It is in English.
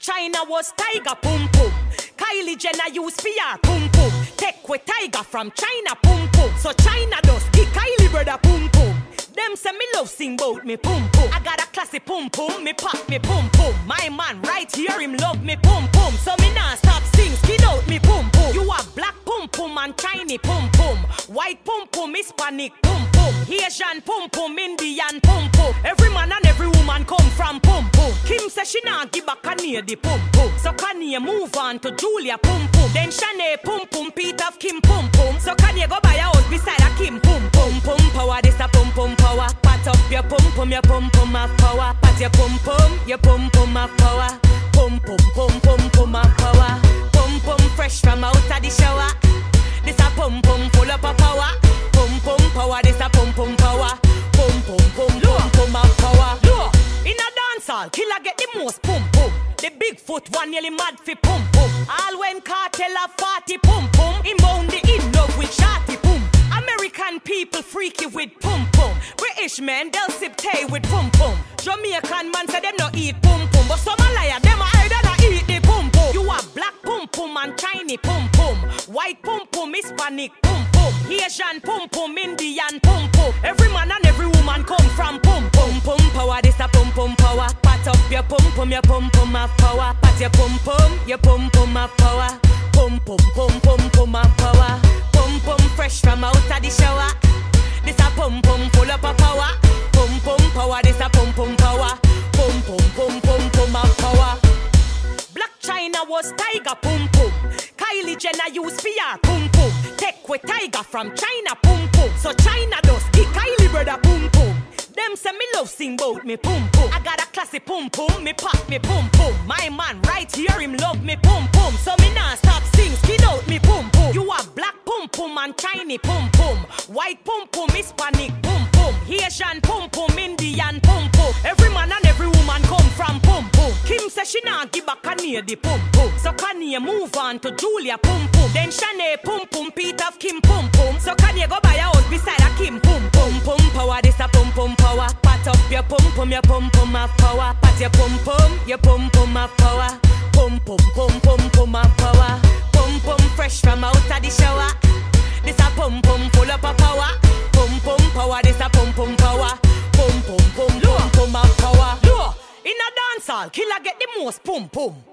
China was Tiger pum pum. Kylie Jenner use PR pum pum. Take with Tiger from China pum pum. So China does give Kylie brother pum pum. Them say me love sing bout me pum pum. I got a classy pum pum, me pop me pum pum. My man right here, him love me pum pum. So me nah stop sing, skin out me pum pum. You are black pum pum and tiny pum pum. White pum pum, Hispanic pum pum. Asian pum pum, Indian pum pum. Every man and every woman come from pum pum. Kim say she nah give back Kanye the pum pum. So Kanye move on to Julia pum pum. Then Shanae pum pum, Pete of Kim pum pum. So Kanye go buy a house beside a Kim pum pum. Pum power, this a pum pum power. Pat up your pum pum have power. Pat your pum pum have power. Pum pum have power. Pum pum fresh from out of the shower. This a pum pum full up of power. Pum pum power, this a pum pum power. Pum pum have power. Look, in a dance hall, killer get the most pum pum. The Bigfoot one nearly mad fi pum pum. All when cartel a 40 pum pum. Inbound the in love with shorty pum. American people freaky with pum pum. British men they'll sip tea with pum pum. Jamaican man say them no eat pum pum, but some a liar them a hide and a eat the pum pum. You are black pum pum and tiny pum pum. White pum pum, Hispanic pum pum. Asian pum pum, Indian pum pum. Every man and every woman come from pum pum. Pum power, this a pum pum power. Pat up your pum pum have power. Pat your pum pum have power. Pum pum have power. Pum pum fresh from out of the shower. This a pum pum full up of power. Pum pum power, this a pum pum power. Pum pum have power. Black China was Tiger pum pum. Kylie Jenner use PR pum pum. Take with Tiger from China pum pum. So China does give Kylie brother pum pum. Them say me love sing bout me pum pum. I got a classy pum pum, me pop me pum pum. My man right here, him love me pum pum. So me nah stop sing, skin out me pum pum. You are black pum pum and tiny pum pum. White pum pum, Hispanic pum pum. Asian pum pum, Indian pum pum. Every man and every woman come from pum pum. Kim say she nah give back Kanye the pum pum. So Kanye move on to Julia pum pum. Then Shanae pum pum, Pete of Kim pum pum. So Kanye go buy a house beside a Kim pum pum. Pum power, this a pum pum power. Pat up your pum pum have power. Pat your pum pum have power. Pum pum have power. Pum pum fresh from out of the shower. This a pum pum full up of power. Pum pum power, this a pum pum power. Pum pum have power. Look, in a dance hall, killer get the most pum pum.